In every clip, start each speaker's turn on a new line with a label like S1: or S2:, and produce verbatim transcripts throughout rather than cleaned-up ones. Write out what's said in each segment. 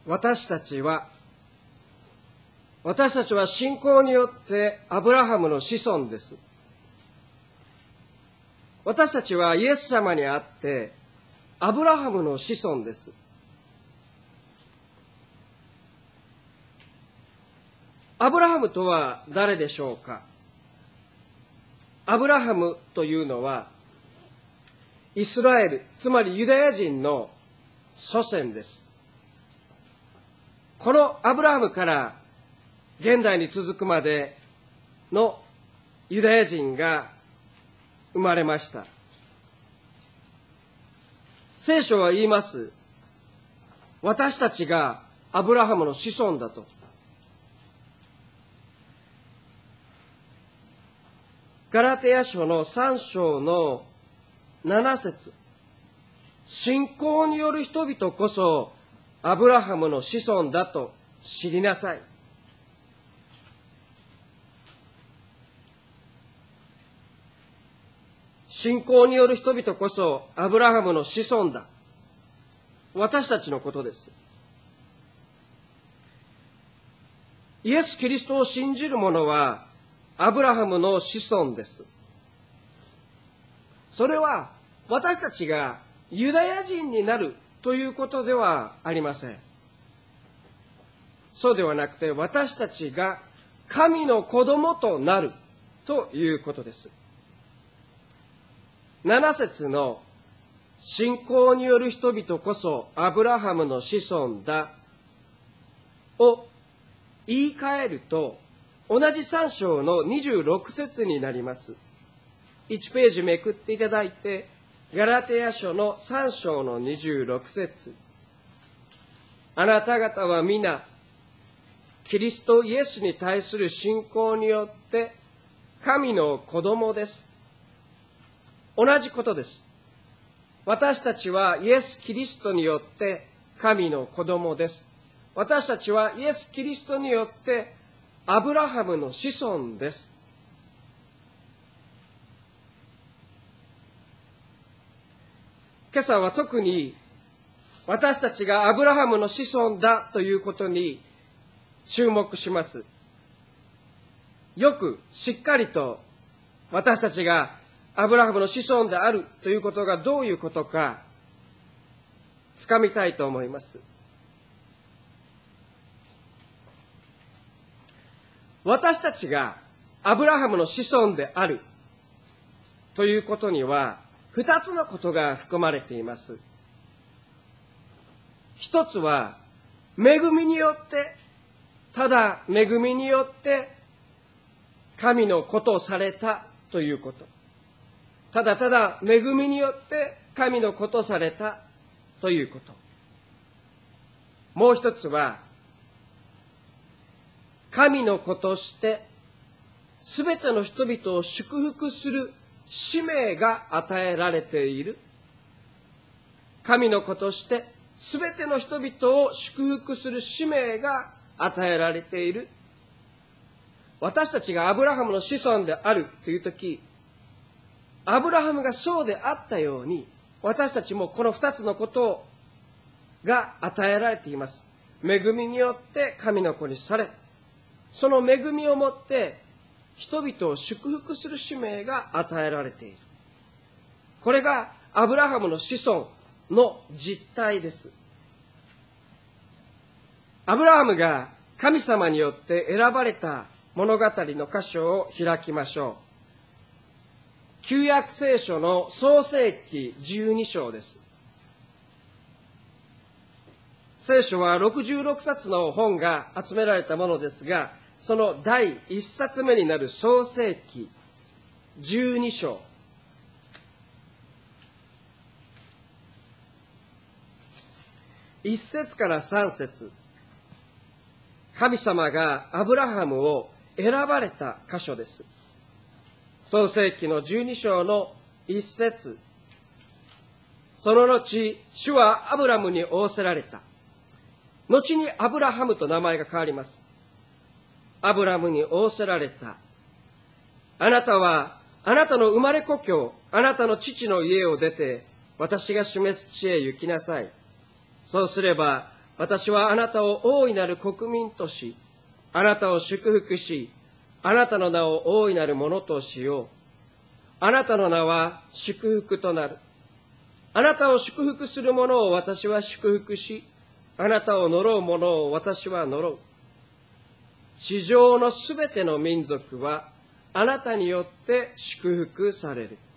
S1: 私たちは、私たちは信仰によってアブラハムの子孫です。私たちはイエス様にあってアブラハムの子孫です。アブラハムとは誰でしょうか。アブラハムというのはイスラエル、つまりユダヤ人の祖先です。このアブラハムから現代に続くまでのユダヤ人が生まれました。聖書は言います。私たちがアブラハムの子孫だと。ガラテヤ書のさん章のなな節。信仰による人々こそアブラハムの子孫だと知りなさい。信仰による人々こそアブラハムの子孫だ。私たちのことです。イエス・キリストを信じる者はアブラハムの子孫です。それは私たちがユダヤ人になるということではありません。そうではなくて、私たちが神の子供となるということです。なな節の信仰による人々こそアブラハムの子孫だを言い換えると、同じさん章のにじゅうろく節になります。いちページめくっていただいて、ガラテヤ書のさん章のにじゅうろく節。あなた方は皆、キリストイエスに対する信仰によって神の子供です。同じことです。私たちはイエス・キリストによって神の子供です。私たちはイエス・キリストによってアブラハムの子孫です。今朝は特に私たちがアブラハムの子孫だということに注目します。よくしっかりと私たちがアブラハムの子孫であるということがどういうことかつかみたいと思います。私たちがアブラハムの子孫であるということには二つのことが含まれています。一つは恵みによって、ただ恵みによって神の子とされたということ。ただただ恵みによって神の子とされたということ。もう一つは神の子としてすべての人々を祝福する使命が与えられている。神の子としてすべての人々を祝福する使命が与えられている。私たちがアブラハムの子孫であるというとき、アブラハムがそうであったように、私たちもこの二つのことが与えられています。恵みによって神の子にされ、その恵みをもって人々を祝福する使命が与えられている。これがアブラハムの子孫の実態です。アブラハムが神様によって選ばれた物語の箇所を開きましょう。旧約聖書の創世記じゅうに章です。聖書はろくじゅうろくさつの本が集められたものですが、その第一冊目になる創世記じゅうに章。一節から三節。神様がアブラハムを選ばれた箇所です。創世記のじゅうに章の一節。その後、主はアブラムに仰せられた。後にアブラハムと名前が変わります。アブラムに仰せられた。あなたは、あなたの生まれ故郷、あなたの父の家を出て、私が示す地へ行きなさい。そうすれば、 私はあなたを大いなる国民とし、あなたを祝福し、あなたの名を大いなるものとしよう。あなたの名は祝福となる。あなたを祝福する者を私は祝福し、あなたを呪う者を私は呪う。地上のすべての民族はあなたによって祝福される。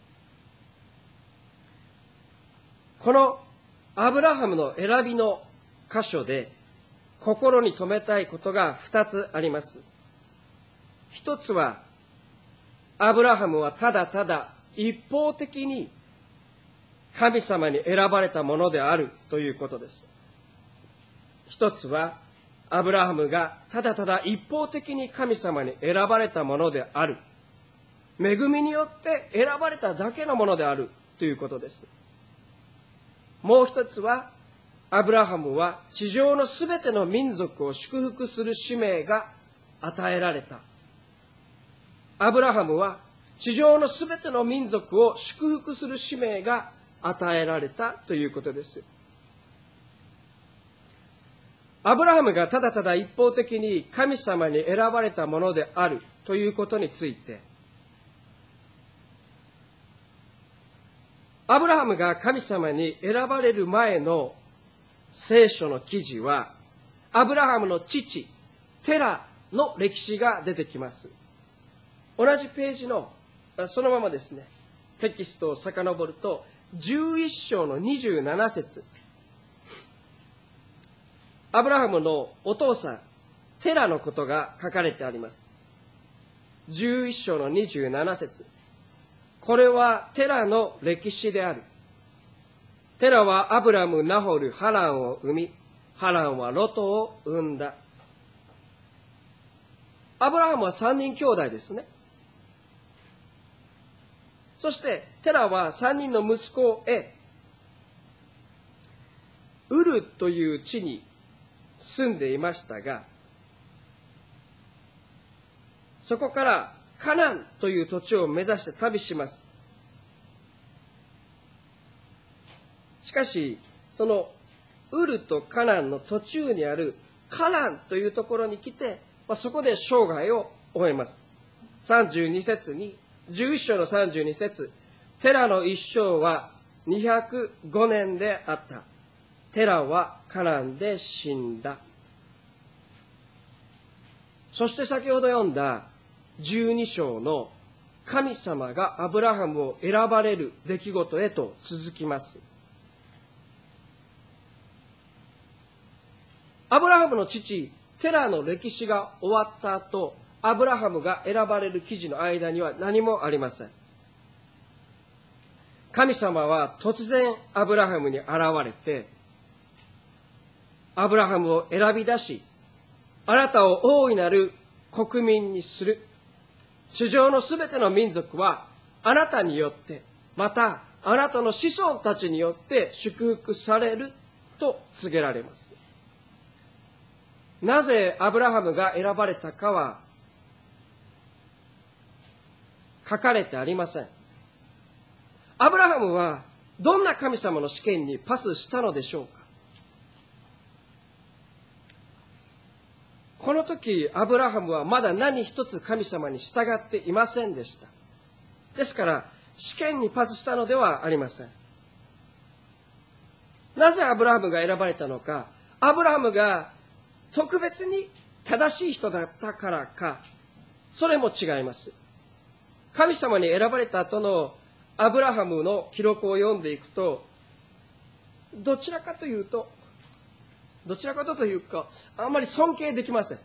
S1: このアブラハムの選びの箇所で心に留めたいことが二つあります。一つは、アブラハムはただただ一方的に神様に選ばれたものであるということです。一つは、アブラハムがただただ一方的に神様に選ばれたものである。恵みによって選ばれただけのものであるということです。もう一つは、アブラハムは地上のすべての民族を祝福する使命が与えられた。アブラハムは地上のすべての民族を祝福する使命が与えられたということです。アブラハムがただただ一方的に神様に選ばれたものであるということについて、アブラハムが神様に選ばれる前の聖書の記事は、アブラハムの父、テラの歴史が出てきます。同じページの、そのままですね、テキストを遡ると、じゅういっ章のにじゅうなな節。アブラハムのお父さん、テラのことが書かれてあります。じゅういっ章のにじゅうなな節。これはテラの歴史である。テラはアブラム、ナホル、ハランを生み、ハランはロトを生んだ。アブラハムは三人兄弟ですね。そしてテラは三人の息子へ、ウルという地に住んでいましたが、そこからカナンという土地を目指して旅します。しかし、そのウルとカナンの途中にあるカランというところに来て、まあ、そこで生涯を終えます。さんじゅうに節に、じゅういっ章のさんじゅうに節、テラの一生はにひゃくごねんであった。テラはカナンで死んだ。そして先ほど読んだじゅうに章の神様がアブラハムを選ばれる出来事へと続きます。アブラハムの父、テラの歴史が終わった後、アブラハムが選ばれる記事の間には何もありません。神様は突然アブラハムに現れて、アブラハムを選び出し、あなたを大いなる国民にする。地上のすべての民族はあなたによって、またあなたの子孫たちによって祝福されると告げられます。なぜアブラハムが選ばれたかは書かれてありません。アブラハムはどんな神様の試験にパスしたのでしょうか。この時、アブラハムはまだ何一つ神様に従っていませんでした。ですから、試験にパスしたのではありません。なぜアブラハムが選ばれたのか、アブラハムが特別に正しい人だったからか、それも違います。神様に選ばれた後のアブラハムの記録を読んでいくと、どちらかというと、どちらかというか、あんまり尊敬できません。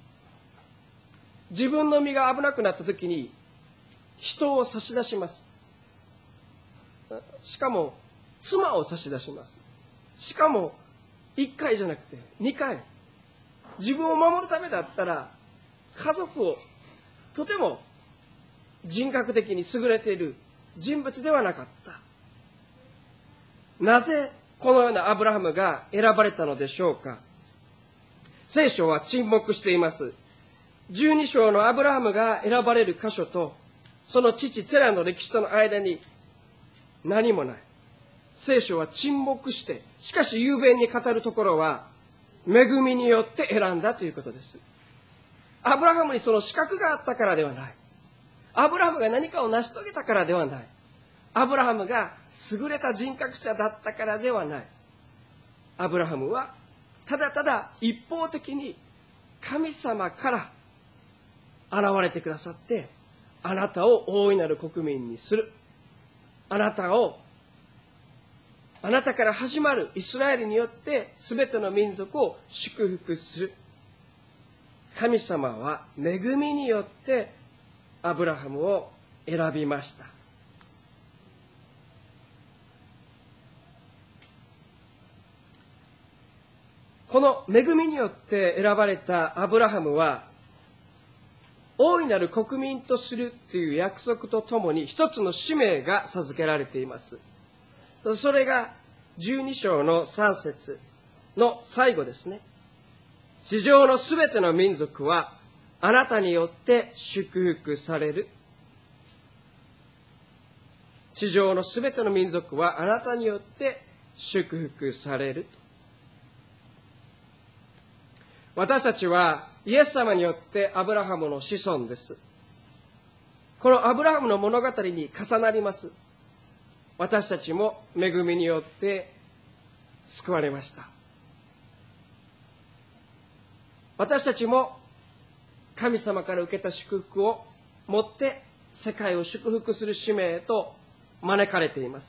S1: 自分の身が危なくなった時に、人を差し出します。しかも、妻を差し出します。しかも、一回じゃなくて、二回。自分を守るためだったら、家族を、とても人格的に優れている人物ではなかった。なぜ、このようなアブラハムが選ばれたのでしょうか。聖書は沈黙しています。じゅうに章のアブラハムが選ばれる箇所と、その父テラの歴史との間に何もない。聖書は沈黙して、しかし雄弁に語るところは恵みによって選んだということです。アブラハムにその資格があったからではない。アブラハムが何かを成し遂げたからではない。アブラハムが優れた人格者だったからではない。アブラハムはただただ一方的に神様から現れてくださって、あなたを大いなる国民にする。あなたを、あなたから始まるイスラエルによって全ての民族を祝福する。神様は恵みによってアブラハムを選びました。この恵みによって選ばれたアブラハムは、大いなる国民とするという約束とともに一つの使命が授けられています。それがじゅうに章のさん節の最後ですね。地上のすべての民族はあなたによって祝福される。地上のすべての民族はあなたによって祝福される。私たちはイエス様によってアブラハムの子孫です。このアブラハムの物語に重なります。私たちも恵みによって救われました。私たちも神様から受けた祝福を持って世界を祝福する使命へと招かれています。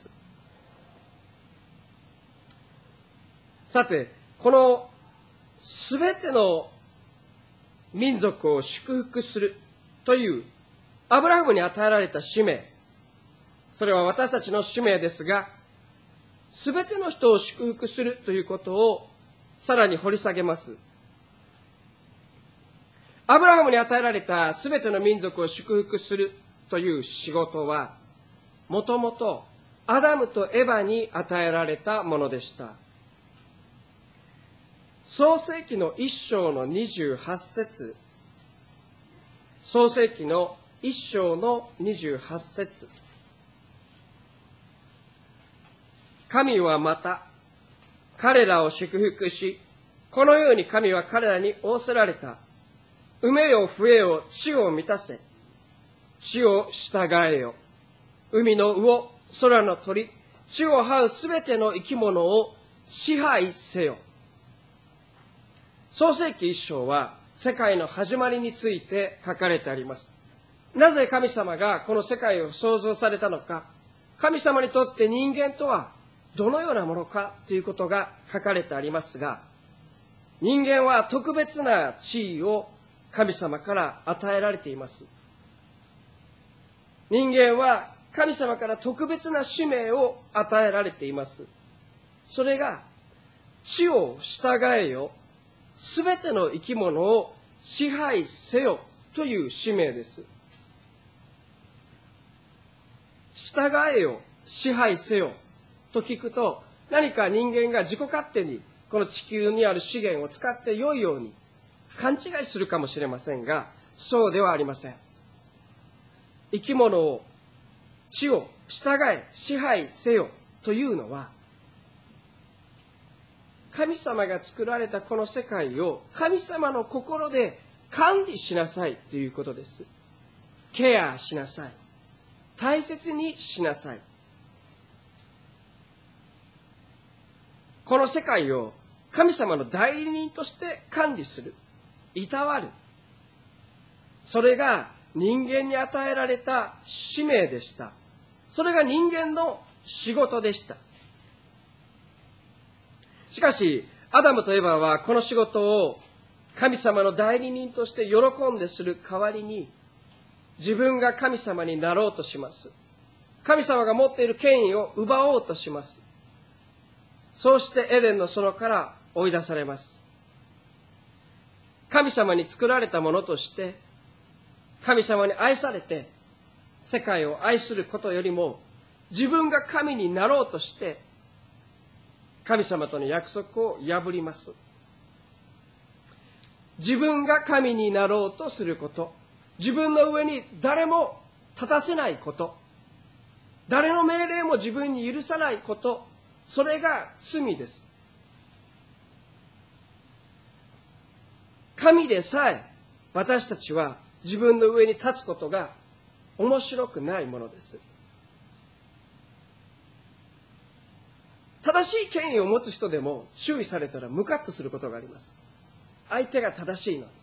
S1: さて、このすべての民族を祝福するというアブラハムに与えられた使命、それは私たちの使命ですが、すべての人を祝福するということをさらに掘り下げます。アブラハムに与えられたすべての民族を祝福するという仕事は、もともとアダムとエバに与えられたものでした。創世記の一章のにじゅうはち節、創世記の一章のにじゅうはち節、神はまた彼らを祝福し、このように神は彼らに仰せられた。埋めよ増えよ地を満たせ。地を従えよ。海の魚、空の鳥、地を這うすべての生き物を支配せよ。創世記一章は世界の始まりについて書かれてあります。なぜ神様がこの世界を創造されたのか、神様にとって人間とはどのようなものかということが書かれてありますが、人間は特別な地位を神様から与えられています。人間は神様から特別な使命を与えられています。それが、地を従えよ、すべての生き物を支配せよという使命です。従えよ、支配せよと聞くと、何か人間が自己勝手にこの地球にある資源を使って良いように勘違いするかもしれませんが、そうではありません。生き物を、地を従え、支配せよというのは、神様が作られたこの世界を神様の心で管理しなさいということです。ケアしなさい。大切にしなさい。この世界を神様の代理人として管理する。いたわる。それが人間に与えられた使命でした。それが人間の仕事でした。しかし、アダムとエバはこの仕事を神様の代理人として喜んでする代わりに、自分が神様になろうとします。神様が持っている権威を奪おうとします。そうしてエデンの園から追い出されます。神様に作られたものとして、神様に愛されて、世界を愛することよりも、自分が神になろうとして、神様との約束を破ります。自分が神になろうとすること、自分の上に誰も立たせないこと、誰の命令も自分に許さないこと、それが罪です。 神でさえ私たちは自分の上に立つことが面白くないものです。正しい権威を持つ人でも注意されたらムカッとすることがあります。相手が正しいのに。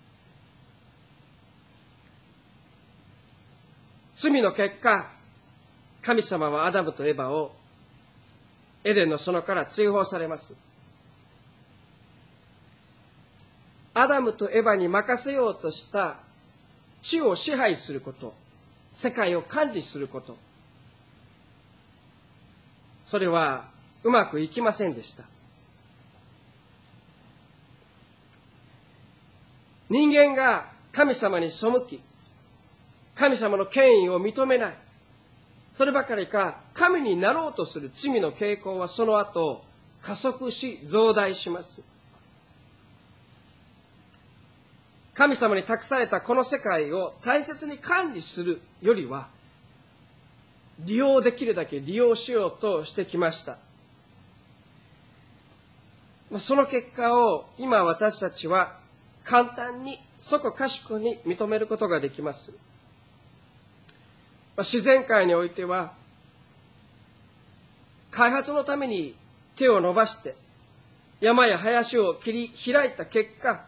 S1: 罪の結果、神様はアダムとエバをエデンの園から追放されます。アダムとエバに任せようとした地を支配すること、世界を管理すること、それはうまくいきませんでした。人間が神様に背き、神様の権威を認めない。そればかりか、神になろうとする罪の傾向はその後、加速し増大します。神様に託されたこの世界を大切に管理するよりは、利用できるだけ利用しようとしてきました。その結果を今私たちは簡単に、そこかしこに認めることができます。自然界においては、開発のために手を伸ばして山や林を切り開いた結果、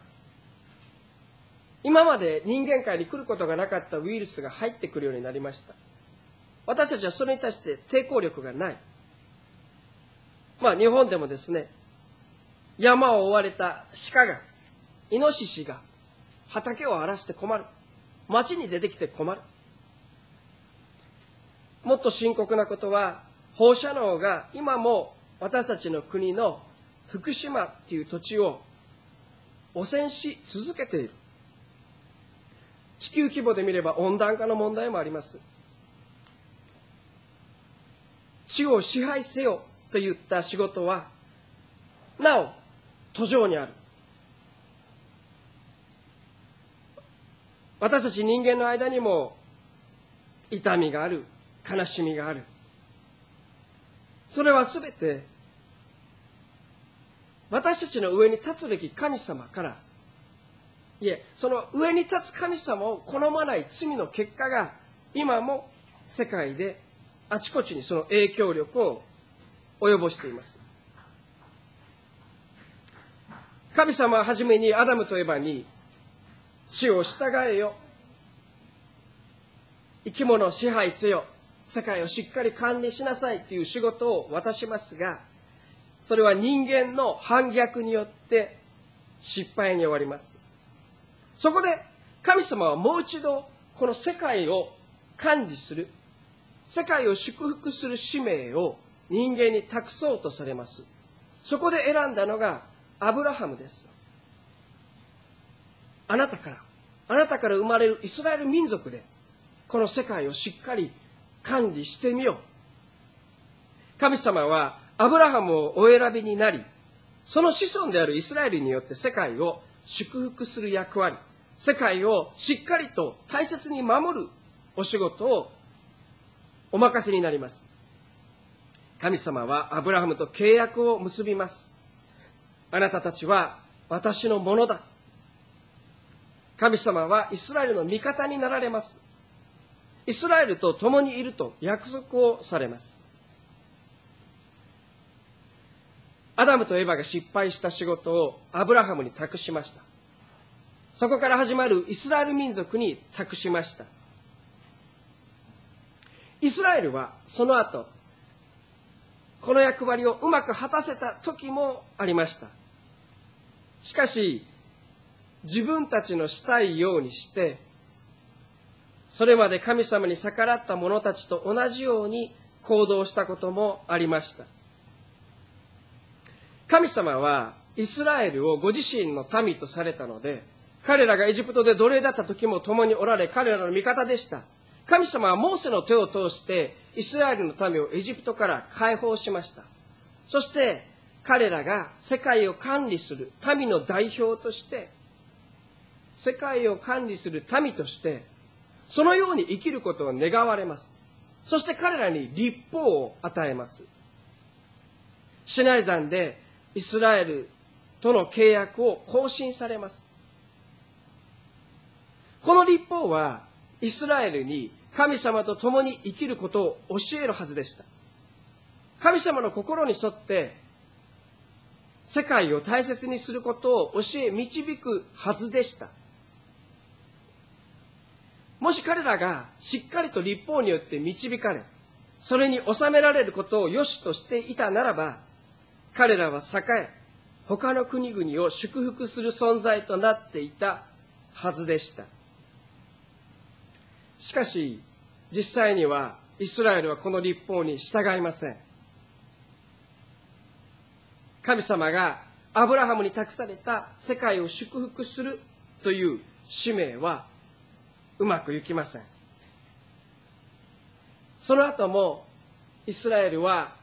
S1: 今まで人間界に来ることがなかったウイルスが入ってくるようになりました。私たちはそれに対して抵抗力がない。まあ日本でもですね、山を追われた鹿が、イノシシが畑を荒らして困る。町に出てきて困る。もっと深刻なことは、放射能が今も私たちの国の福島っていう土地を汚染し続けている。地球規模で見れば温暖化の問題もあります。地を支配せよといった仕事は、なお途上にある。私たち人間の間にも痛みがある、悲しみがある。それはすべて私たちの上に立つべき神様から、いえ、その上に立つ神様を好まない罪の結果が今も世界であちこちにその影響力を及ぼしています。神様ははじめにアダムとエバに地を従えよ、生き物を支配せよ、世界をしっかり管理しなさいという仕事を渡しますが、それは人間の反逆によって失敗に終わります。そこで神様はもう一度この世界を管理する、世界を祝福する使命を人間に託そうとされます。そこで選んだのがアブラハムです。あなたから、あなたから生まれるイスラエル民族でこの世界をしっかり管理してみよう。神様はアブラハムをお選びになり、その子孫であるイスラエルによって世界を祝福する役割、世界をしっかりと大切に守るお仕事をお任せになります。神様はアブラハムと契約を結びます。あなたたちは私のものだ。神様はイスラエルの味方になられます。イスラエルと共にいると約束をされます。アダムとエバが失敗した仕事をアブラハムに託しました。そこから始まるイスラエル民族に託しました。イスラエルはその後、この役割をうまく果たせた時もありました。しかし、自分たちのしたいようにして、それまで神様に逆らった者たちと同じように行動したこともありました。神様はイスラエルをご自身の民とされたので、彼らがエジプトで奴隷だった時も共におられ、彼らの味方でした。神様はモーセの手を通してイスラエルの民をエジプトから解放しました。そして彼らが世界を管理する民の代表として、世界を管理する民として、そのように生きることを願われます。そして彼らに律法を与えます。シナイ山でイスラエルとの契約を更新されます。 この律法はイスラエルに神様と共に生きることを教えるはずでした。神様の心に沿って世界を大切にすることを教え導くはずでした。もし彼らがしっかりと律法によって導かれ、それに収められることを良しとしていたならば、彼らは栄え、他の国々を祝福する存在となっていたはずでした。しかし、実際にはイスラエルはこの律法に従いません。神様がアブラハムに託された世界を祝福するという使命はうまくいきません。その後もイスラエルは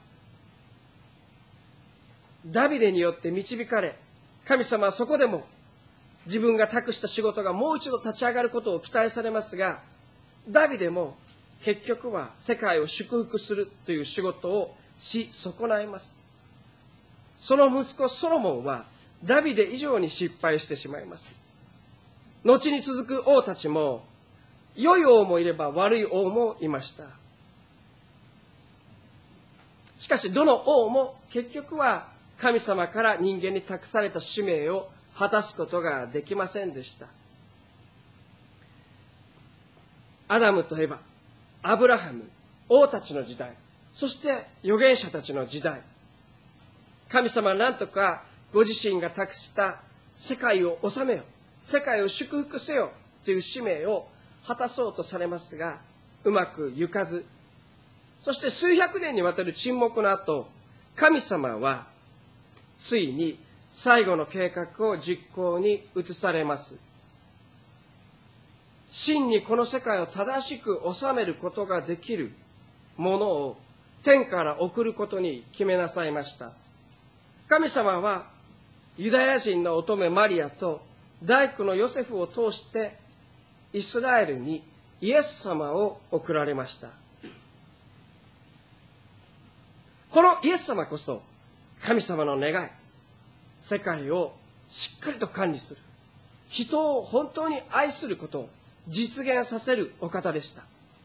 S1: ダビデによって導かれ、神様はそこでも自分が託した仕事がもう一度立ち上がることを期待されますが、ダビデも結局は世界を祝福するという仕事をし損ないます。その息子ソロモンはダビデ以上に失敗してしまいます。後に続く王たちも良い王もいれば悪い王もいました。しかしどの王も結局は神様から人間に託された使命を果たすことができませんでした。アダムとエバ、アブラハム、王たちの時代、そして預言者たちの時代、神様は何とかご自身が託した世界を治めよ、世界を祝福せよという使命を果たそうとされますが、うまくいかず、そして数百年にわたる沈黙の後、神様はついに最後の計画を実行に移されます。真にこの世界を正しく治めることができるものを天から送ることに決めなさいました。神様はユダヤ人の乙女マリアと大工のヨセフを通してイスラエルにイエス様を送られました。このイエス様こそ神様の願い、世界をしっかりと管理する、人を本当に愛することを実現させるお方でした。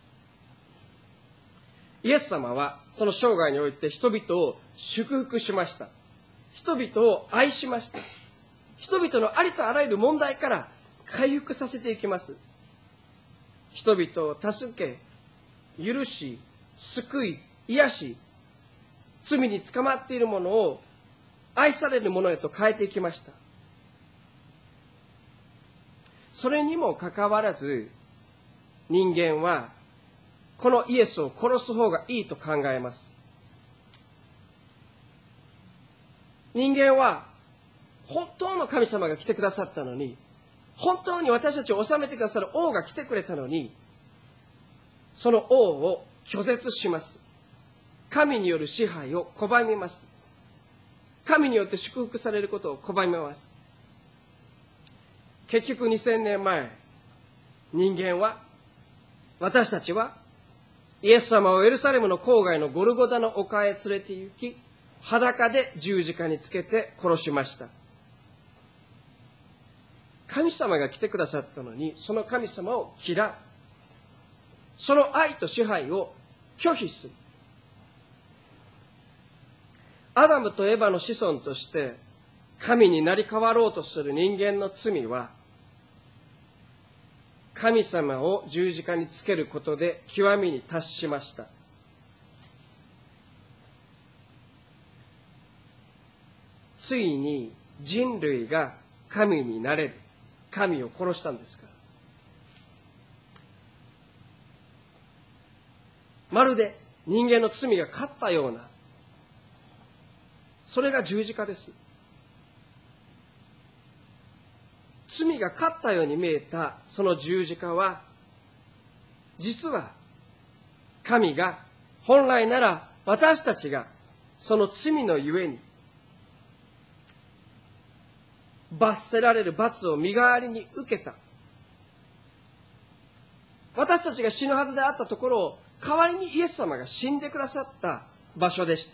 S1: イエス様はその生涯において人々を祝福しました。人々を愛しました。人々のありとあらゆる問題から回復させていきます。人々を助け、許し、救い、癒し、罪に捕まっているものを愛されるものへと変えていきました。それにもかかわらず、人間はこのイエスを殺す方がいいと考えます。人間は本当の神様が来てくださったのに、本当に私たちを治めてくださる王が来てくれたのに、その王を拒絶します。神による支配を拒みます。神によって祝福されることを拒みます。結局にせんねんまえ、人間は、私たちは、イエス様をエルサレムの郊外のゴルゴダの丘へ連れて行き、裸で十字架につけて殺しました。神様が来てくださったのに、その神様を嫌う。その愛と支配を拒否する。アダムとエバの子孫として、神になり変わろうとする人間の罪は、神様を十字架につけることで極みに達しました。ついに人類が神になれる。神を殺したんですから。まるで人間の罪が勝ったような、それが十字架です。罪が勝ったように見えたその十字架は、実は神が本来なら私たちがその罪のゆえに罰せられる罰を身代わりに受けた。私たちが死ぬはずであったところを代わりにイエス様が死んでくださった場所でした。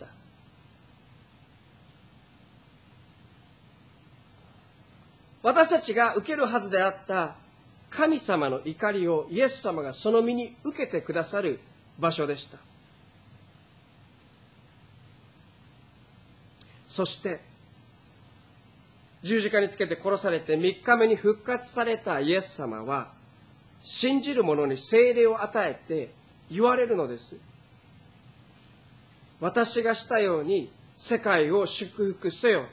S1: 私たちが受けるはずであった神様の怒りをイエス様がその身に受けてくださる場所でした。そして十字架につけて殺されてみっかめに復活されたイエス様は、信じる者に聖霊を与えて言われるのです。私がしたように世界を祝福せよ。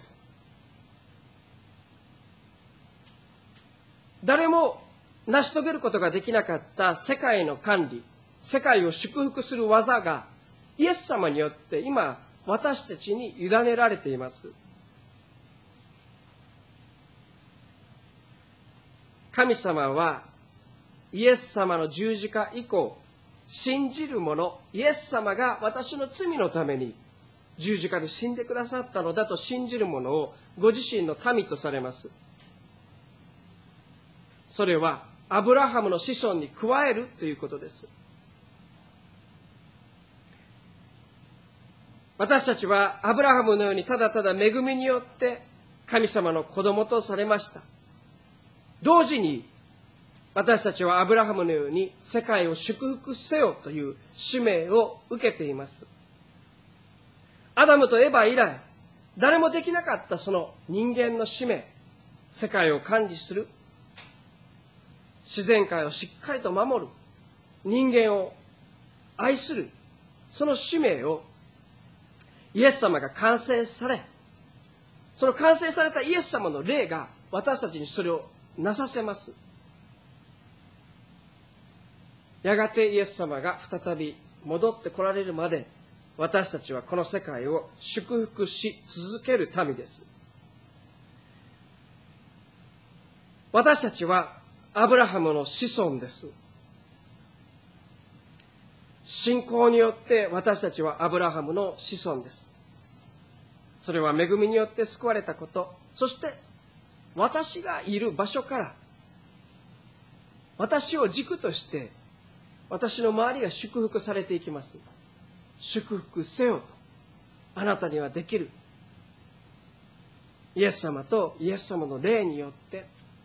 S1: 誰も成し遂げることができなかった世界の管理、世界を祝福する技がイエス様によって今私たちに委ねられています。神様はイエス様の十字架以降、信じる者、イエス様が私の罪のために十字架で死んでくださったのだと信じる者をご自身の民とされます。それはアブラハムの子孫に加えるということです。私たちはアブラハムのようにただただ恵みによって神様の子供とされました。同時に私たちはアブラハムのように世界を祝福せよという使命を受けています。アダムとエバ以来、誰もできなかったその人間の使命、世界を管理する、自然界をしっかりと守る、人間を愛する、その使命をイエス様が完成され、その完成されたイエス様の霊が私たちにそれをなさせます。やがてイエス様が再び戻って来られるまで、私たちはこの世界を祝福し続ける民です。私たちはアブラハムの子孫です。信仰によって私たちはアブラハムの子孫です。それは恵みによって救われたこと、そして私がいる場所から私を軸として私の周りが祝福されていきます。祝福せよとあなたにはできる。イエス様とイエス様の霊によって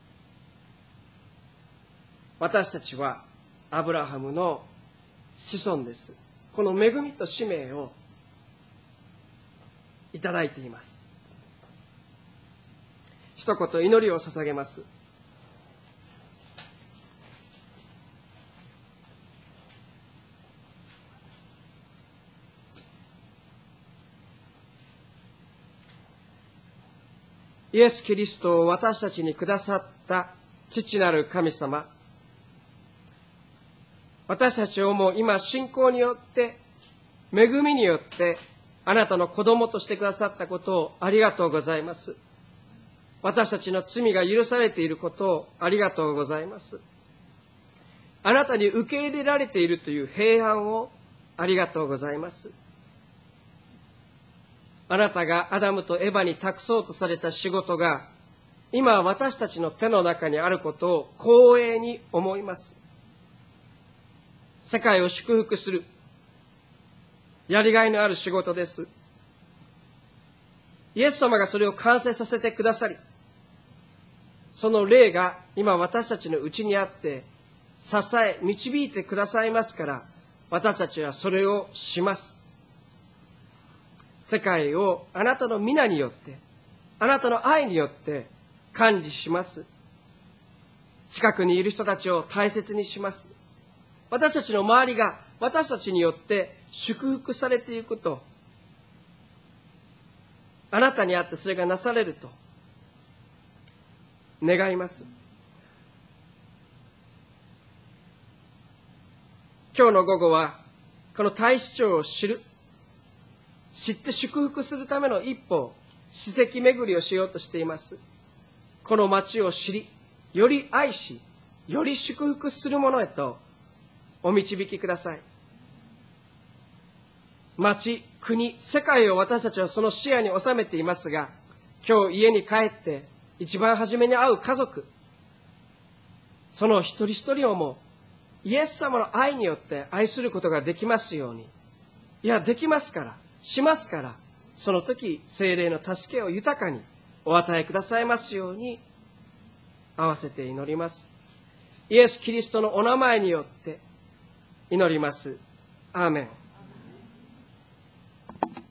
S1: 私たちはアブラハムの子孫です。この恵みと使命をいただいています。一言祈りを捧げます。イエス・キリストを私たちにくださった父なる神様、私たちをもう今信仰によって恵みによってあなたの子供としてくださったことをありがとうございます。私たちの罪が許されていることをありがとうございます。あなたに受け入れられているという平安をありがとうございます。あなたがアダムとエバに託そうとされた仕事が今私たちの手の中にあることを光栄に思います。世界を祝福するやりがいのある仕事です。イエス様がそれを完成させてくださり、その霊が今私たちのうちにあって支え導いてくださいますから、私たちはそれをします。世界をあなたの皆によってあなたの愛によって管理します。近くにいる人たちを大切にします。私たちの周りが私たちによって祝福されていくと、あなたにあってそれがなされると願います。今日の午後はこの大使長を知る、知って祝福するための一歩、史跡巡りをしようとしています。この町を知り、より愛し、より祝福するものへとお導きください。町、国、世界を私たちはその視野に収めていますが、今日家に帰って一番初めに会う家族、その一人一人をもイエス様の愛によって愛することができますように。いや、できますから、しますから、その時聖霊の助けを豊かにお与えくださいますように合わせて祈ります。 イエス・キリストのお名前によって祈ります。アーメン。